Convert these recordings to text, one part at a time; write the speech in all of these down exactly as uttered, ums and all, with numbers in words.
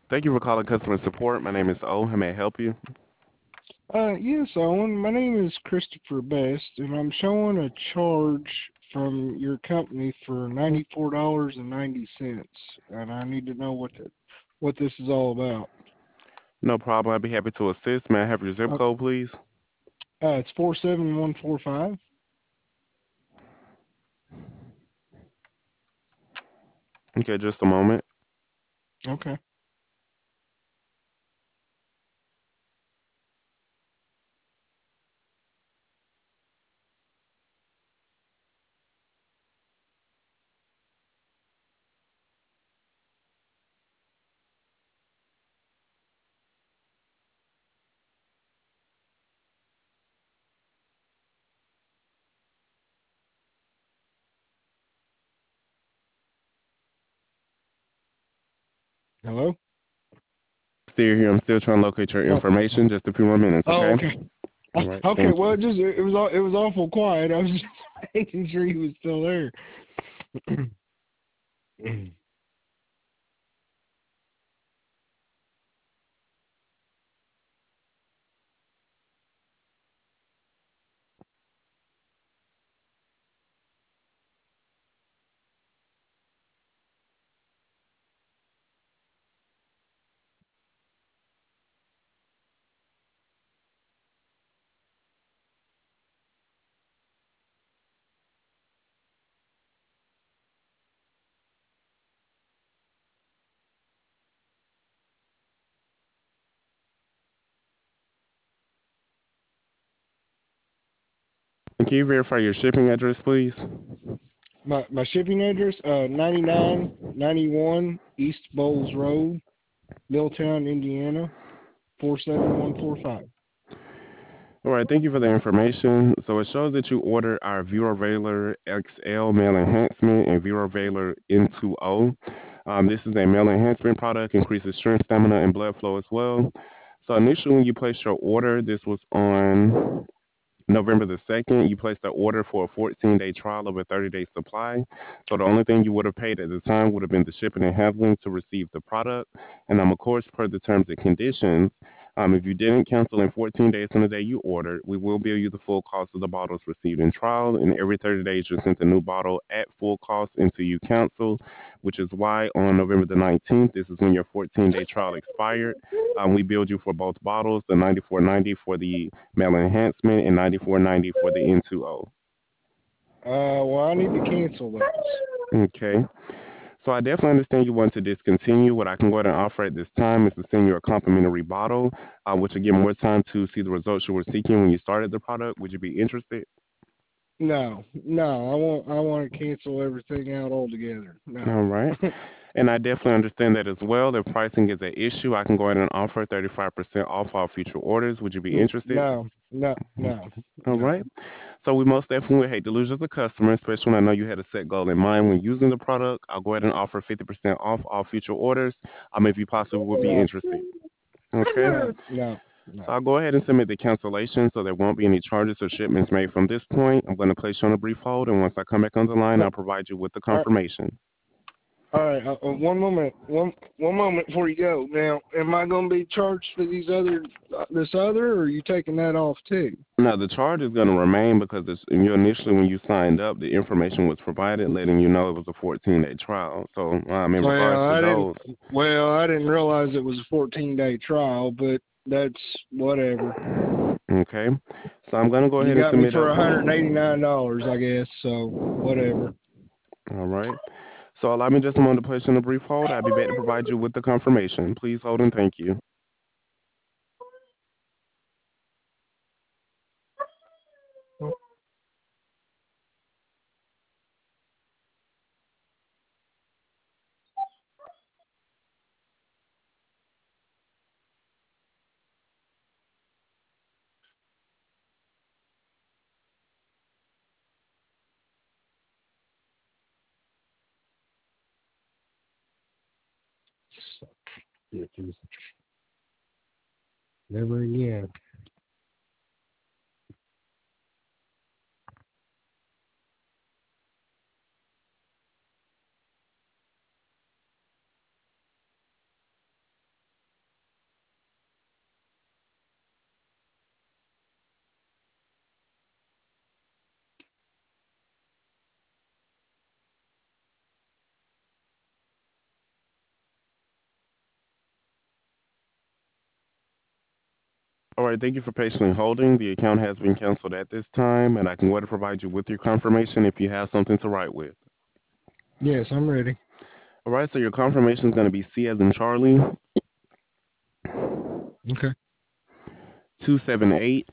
Thank you for calling customer support. My name is O. How may I help you? Uh, yes, Owen. My name is Christopher Best, and I'm showing a charge from your company for ninety-four dollars and ninety cents, and I need to know what the, what this is all about. No problem. I'd be happy to assist. May I have your zip Uh, code, please? uh it's four seven one four five. Okay, just a moment. Okay. Hello. Still here. I'm still trying to locate your Oh. information. Just a few more minutes, Oh, okay? okay. Uh, All right. okay. Thank Well, you. it just it was all it was awful quiet. I was just making sure he was still there. And can you verify your shipping address, please? My my shipping address, uh, ninety nine ninety one East Bowles Road, Milltown, Indiana, four seven one four five. All right. Thank you for the information. So it shows that you ordered our ViroValor X L Male Enhancement and ViroValor N two O. Um, this is a male enhancement product, increases strength, stamina, and blood flow as well. So initially, when you placed your order, this was on November the second, you placed the order for a fourteen day trial of a thirty day supply. So the only thing you would have paid at the time would have been the shipping and handling to receive the product. And um, of course, per the terms and conditions, um, if you didn't cancel in fourteen days from the day you ordered, we will bill you the full cost of the bottles received in trial. And every thirty days, you're sent a new bottle at full cost until you cancel, which is why on November the nineteenth, this is when your fourteen day trial expired. Um, we billed you for both bottles, the ninety-four ninety for the male enhancement and ninety-four ninety for the N two O. Uh, well, I need to cancel those. Okay. So I definitely understand you want to discontinue. What I can go ahead and offer at this time is to send you a complimentary bottle, uh, which will give more time to see the results you were seeking when you started the product. Would you be interested? No, no, I want I want to cancel everything out altogether. No. All right. And I definitely understand that as well. If pricing is an issue, I can go ahead and offer thirty-five percent off all future orders. Would you be N- interested? no, no, no, All no. right. So we most definitely would hate to lose you as a customer, especially when I know you had a set goal in mind when using the product. I'll go ahead and offer fifty percent off all future orders, um, if you possibly would be No, interested. Okay. no, no, So no. I'll go ahead and submit the cancellation so there won't be any charges or shipments made from this point. I'm going to place you on a brief hold, and once I come back on the line, Uh, I'll provide you with the all right, confirmation. all right. Uh, uh, one moment, one one moment before you go. Now, am I going to be charged for these other uh, this other, or are you taking that off too? Now, the charge is going to remain because it's, you initially, when you signed up, the information was provided letting you know it was a fourteen day trial. So, um, in Well, regards to I didn't. those, Well, I didn't realize it was a fourteen day trial, but that's whatever. okay. So I'm going to go You ahead and got me submit for a. one hundred eighty nine dollars, I guess. So whatever. All right. So allow me just a moment to place you on a brief hold. I'll be back to provide you with the confirmation. Please hold and thank you. Never again. All right, thank you for patiently holding. The account has been canceled at this time, and I can go ahead and provide you with your confirmation if you have something to write with. Yes, I'm ready. All right, so your confirmation is going to be C as in Charlie, Okay. two seven eight,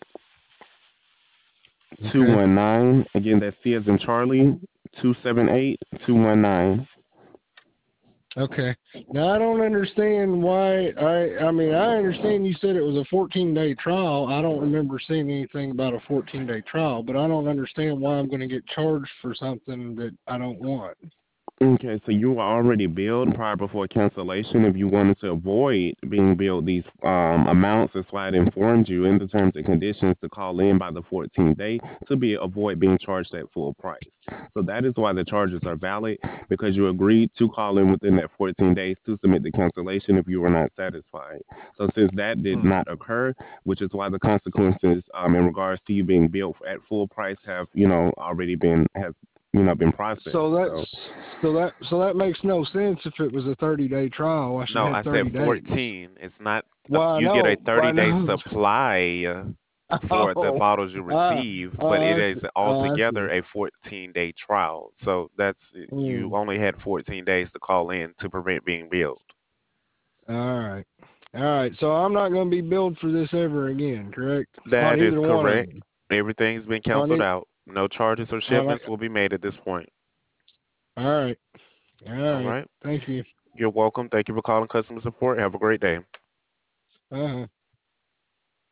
two Okay. one nine. Again, that's C as in Charlie, two seven eight, two one nine. Okay. Now I don't understand why I I mean I understand you said it was a fourteen day trial. I don't remember seeing anything about a fourteen day trial, but I don't understand why I'm going to get charged for something that I don't want. Okay, so you were already billed prior before cancellation. If you wanted to avoid being billed these um, amounts, that's why it informed you in the terms and conditions to call in by the fourteenth day to be avoid being charged at full price. So that is why the charges are valid because you agreed to call in within that fourteen days to submit the cancellation if you were not satisfied. So since that did Hmm. not occur, which is why the consequences um, in regards to you being billed at full price have you know already been has you know been processed. So So. that's so that so that makes no sense. If it was a thirty day trial, I should No, have I said thirty days. fourteen. It's not, a, Well, I you get a know, I thirty day know. supply uh, for the Oh, bottles you ah, receive, but oh, it I see. is Oh, I altogether see. a fourteen day trial. So that's, you Hmm. only had fourteen days to call in to prevent being billed. All right. All right. So I'm not going to be billed for this ever again, correct? On That is either one of correct. them. Everything's been On canceled it. out. No charges or On shipments it. will be made at this point. All right. All All right. right. Thank you. You're welcome. Thank you for calling customer support. Have a great day. Uh-huh.